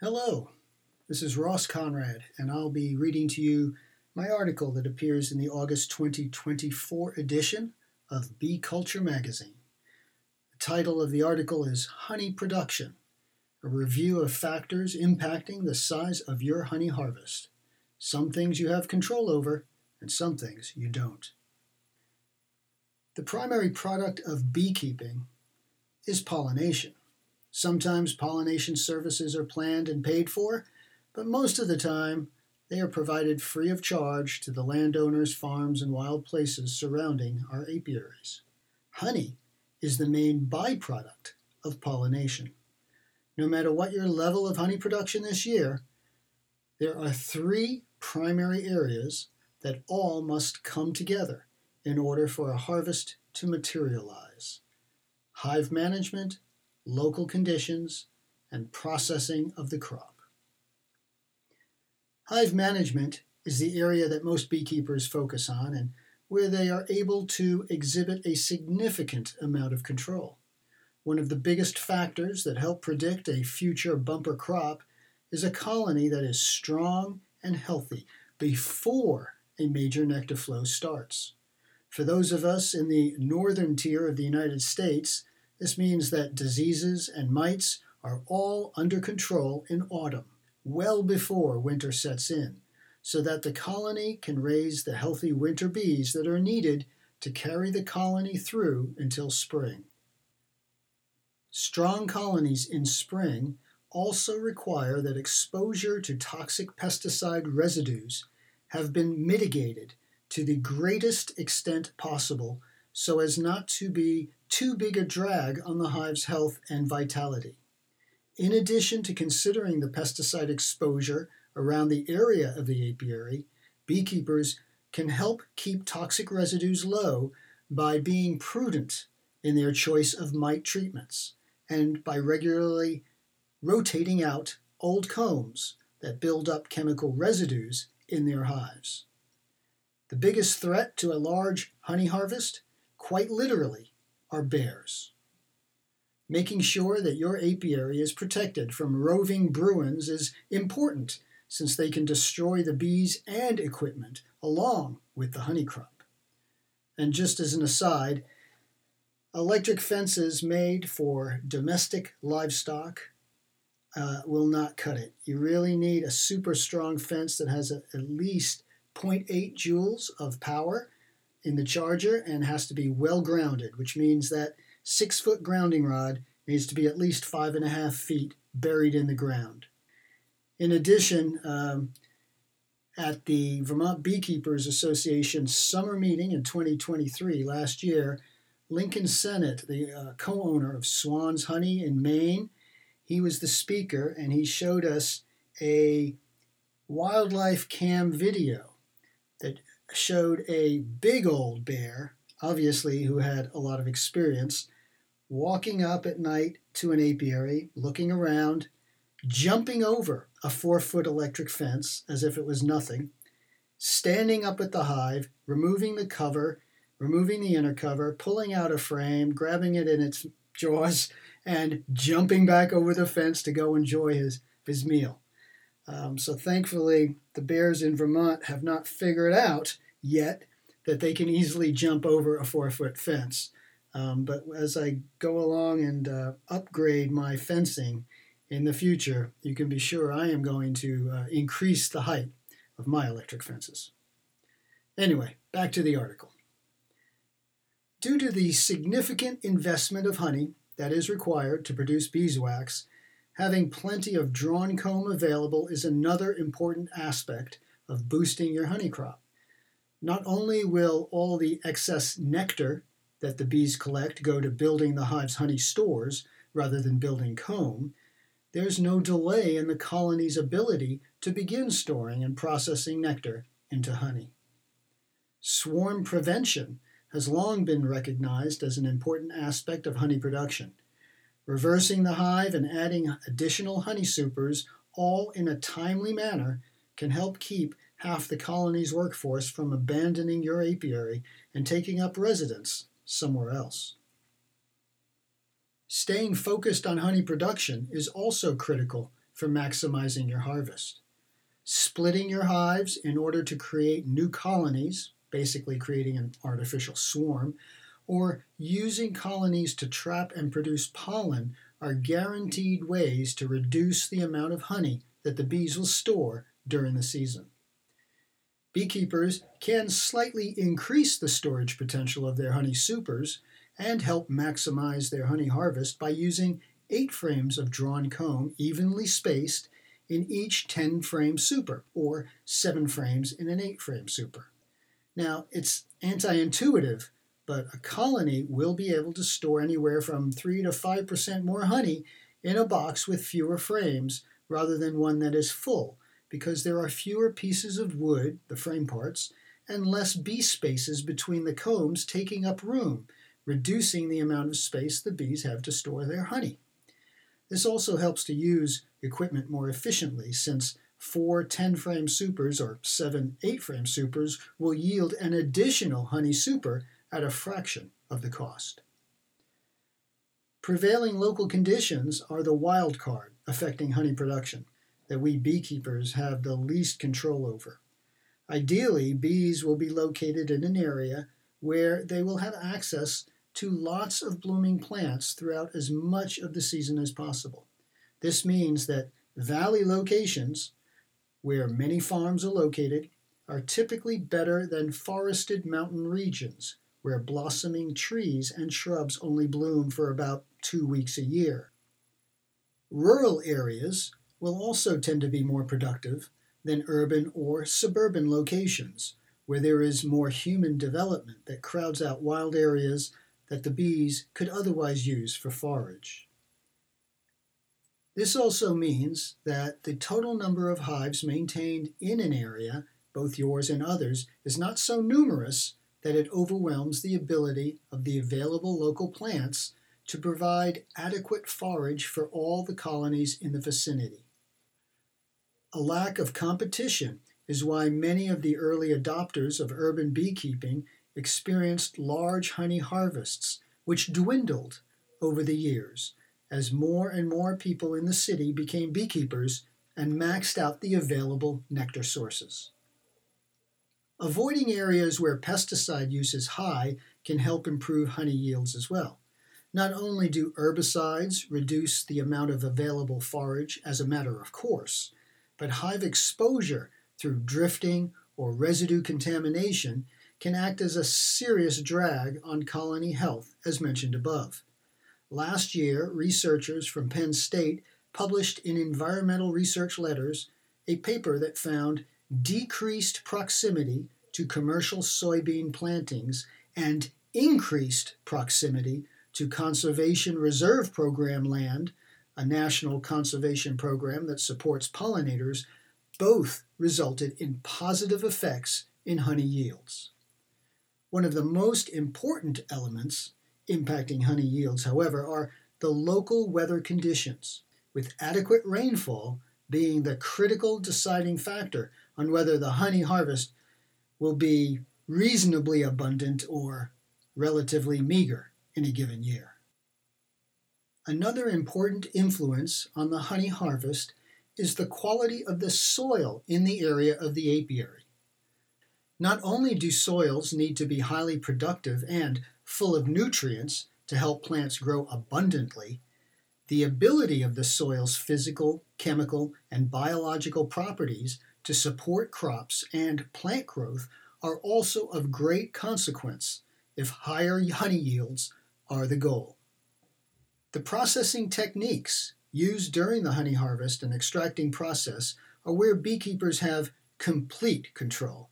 Hello, this is Ross Conrad, and I'll be reading to you my article that appears in the August 2024 edition of Bee Culture magazine. The title of the article is Honey Production, a review of factors impacting the size of your honey harvest. Some things you have control over, and some things you don't. The primary product of beekeeping is pollination. Sometimes pollination services are planned and paid for, but most of the time they are provided free of charge to the landowners, farms, and wild places surrounding our apiaries. Honey is the main byproduct of pollination. No matter what your level of honey production this year, there are three primary areas that all must come together in order for a harvest to materialize: hive management, local conditions, and processing of the crop. Hive management is the area that most beekeepers focus on and where they are able to exhibit a significant amount of control. One of the biggest factors that help predict a future bumper crop is a colony that is strong and healthy before a major nectar flow starts. For those of us in the northern tier of the United States, this means that diseases and mites are all under control in autumn, well before winter sets in, so that the colony can raise the healthy winter bees that are needed to carry the colony through until spring. Strong colonies in spring also require that exposure to toxic pesticide residues have been mitigated to the greatest extent possible so as not to be too big a drag on the hive's health and vitality. In addition to considering the pesticide exposure around the area of the apiary, beekeepers can help keep toxic residues low by being prudent in their choice of mite treatments and by regularly rotating out old combs that build up chemical residues in their hives. The biggest threat to a large honey harvest, quite literally, are bears. Making sure that your apiary is protected from roving Bruins is important since they can destroy the bees and equipment along with the honey crop. And just as an aside, electric fences made for domestic livestock will not cut it. You really need a super strong fence that has at least 0.8 joules of power in the charger and has to be well grounded, which means that 6-foot grounding rod needs to be at least 5.5 feet buried in the ground. In addition, at the Vermont Beekeepers Association summer meeting in 2023, last year, Lincoln Sennett, the co-owner of Swan's Honey in Maine, he was the speaker and he showed us a wildlife cam video that showed a big old bear, obviously who had a lot of experience, walking up at night to an apiary, looking around, jumping over a 4-foot electric fence as if it was nothing, standing up at the hive, removing the cover, removing the inner cover, pulling out a frame, grabbing it in its jaws, and jumping back over the fence to go enjoy his meal. So thankfully, the bears in Vermont have not figured out yet that they can easily jump over a 4-foot fence. But as I go along and upgrade my fencing in the future, you can be sure I am going to increase the height of my electric fences. Anyway, back to the article. Due to the significant investment of honey that is required to produce beeswax, having plenty of drawn comb available is another important aspect of boosting your honey crop. Not only will all the excess nectar that the bees collect go to building the hive's honey stores rather than building comb, there's no delay in the colony's ability to begin storing and processing nectar into honey. Swarm prevention has long been recognized as an important aspect of honey production. Reversing the hive and adding additional honey supers, all in a timely manner, can help keep half the colony's workforce from abandoning your apiary and taking up residence somewhere else. Staying focused on honey production is also critical for maximizing your harvest. Splitting your hives in order to create new colonies, basically creating an artificial swarm, or using colonies to trap and produce pollen are guaranteed ways to reduce the amount of honey that the bees will store during the season. Beekeepers can slightly increase the storage potential of their honey supers and help maximize their honey harvest by using 8 frames of drawn comb evenly spaced in each 10-frame super, or 7 frames in an 8-frame super. Now, it's anti-intuitive, but a colony will be able to store anywhere from 3 to 5% more honey in a box with fewer frames rather than one that is full, because there are fewer pieces of wood, the frame parts, and less bee spaces between the combs taking up room, reducing the amount of space the bees have to store their honey. This also helps to use equipment more efficiently, since 4 10-frame supers or 7 8-frame supers will yield an additional honey super at a fraction of the cost. Prevailing local conditions are the wild card affecting honey production that we beekeepers have the least control over. Ideally, bees will be located in an area where they will have access to lots of blooming plants throughout as much of the season as possible. This means that valley locations, where many farms are located, are typically better than forested mountain regions, where blossoming trees and shrubs only bloom for about 2 weeks a year. Rural areas will also tend to be more productive than urban or suburban locations, where there is more human development that crowds out wild areas that the bees could otherwise use for forage. This also means that the total number of hives maintained in an area, both yours and others, is not so numerous that it overwhelms the ability of the available local plants to provide adequate forage for all the colonies in the vicinity. A lack of competition is why many of the early adopters of urban beekeeping experienced large honey harvests, which dwindled over the years as more and more people in the city became beekeepers and maxed out the available nectar sources. Avoiding areas where pesticide use is high can help improve honey yields as well. Not only do herbicides reduce the amount of available forage as a matter of course, but hive exposure through drifting or residue contamination can act as a serious drag on colony health, as mentioned above. Last year, researchers from Penn State published in Environmental Research Letters a paper that found decreased proximity to commercial soybean plantings and increased proximity to Conservation Reserve Program land, a national conservation program that supports pollinators, both resulted in positive effects in honey yields. One of the most important elements impacting honey yields, however, are the local weather conditions, with adequate rainfall being the critical deciding factor on whether the honey harvest will be reasonably abundant or relatively meager in a given year. Another important influence on the honey harvest is the quality of the soil in the area of the apiary. Not only do soils need to be highly productive and full of nutrients to help plants grow abundantly, the ability of the soil's physical, chemical, and biological properties to support crops and plant growth are also of great consequence if higher honey yields are the goal. The processing techniques used during the honey harvest and extracting process are where beekeepers have complete control.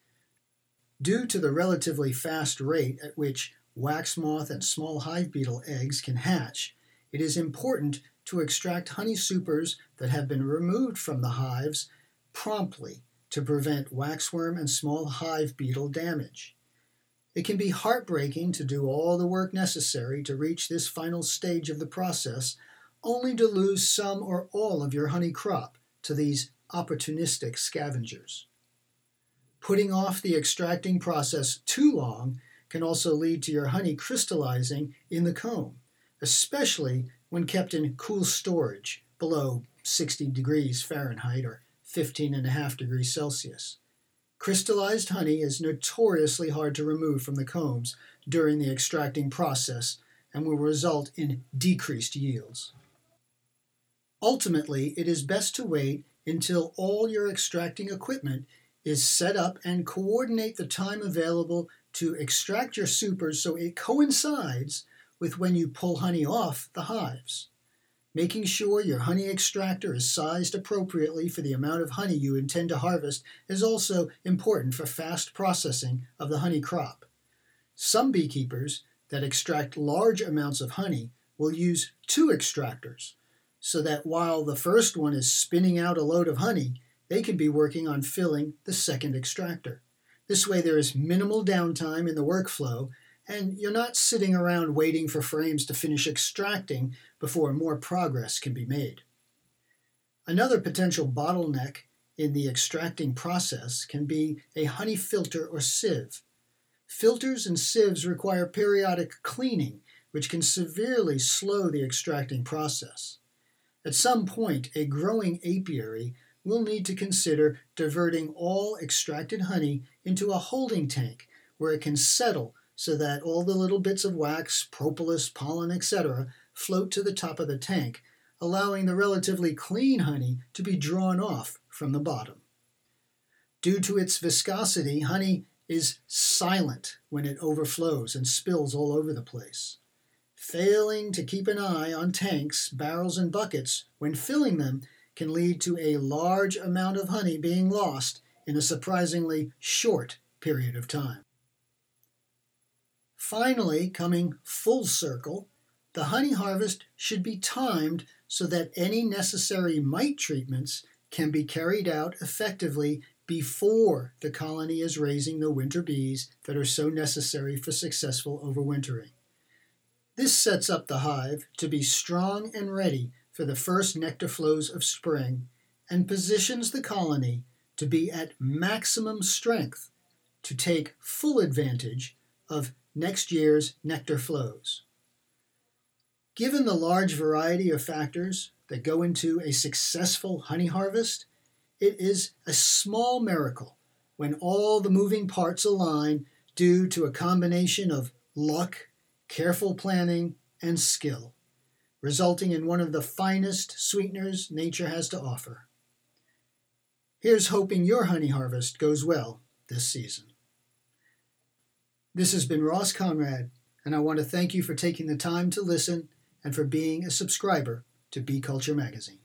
Due to the relatively fast rate at which wax moth and small hive beetle eggs can hatch, it is important to extract honey supers that have been removed from the hives promptly to prevent waxworm and small hive beetle damage. It can be heartbreaking to do all the work necessary to reach this final stage of the process, only to lose some or all of your honey crop to these opportunistic scavengers. Putting off the extracting process too long can also lead to your honey crystallizing in the comb, especially when kept in cool storage below 60 degrees Fahrenheit or 15.5 degrees Celsius. Crystallized honey is notoriously hard to remove from the combs during the extracting process and will result in decreased yields. Ultimately, it is best to wait until all your extracting equipment is set up and coordinate the time available to extract your supers so it coincides with when you pull honey off the hives. Making sure your honey extractor is sized appropriately for the amount of honey you intend to harvest is also important for fast processing of the honey crop. Some beekeepers that extract large amounts of honey will use 2 extractors, so that while the first one is spinning out a load of honey, they can be working on filling the second extractor. This way there is minimal downtime in the workflow, and you're not sitting around waiting for frames to finish extracting before more progress can be made. Another potential bottleneck in the extracting process can be a honey filter or sieve. Filters and sieves require periodic cleaning, which can severely slow the extracting process. At some point, a growing apiary will need to consider diverting all extracted honey into a holding tank where it can settle so that all the little bits of wax, propolis, pollen, etc. float to the top of the tank, allowing the relatively clean honey to be drawn off from the bottom. Due to its viscosity, honey is silent when it overflows and spills all over the place. Failing to keep an eye on tanks, barrels, and buckets when filling them can lead to a large amount of honey being lost in a surprisingly short period of time. Finally, coming full circle, the honey harvest should be timed so that any necessary mite treatments can be carried out effectively before the colony is raising the winter bees that are so necessary for successful overwintering. This sets up the hive to be strong and ready for the first nectar flows of spring and positions the colony to be at maximum strength to take full advantage of next year's nectar flows. Given the large variety of factors that go into a successful honey harvest, it is a small miracle when all the moving parts align due to a combination of luck, careful planning, and skill, resulting in one of the finest sweeteners nature has to offer. Here's hoping your honey harvest goes well this season. This has been Ross Conrad, and I want to thank you for taking the time to listen and for being a subscriber to Bee Culture Magazine.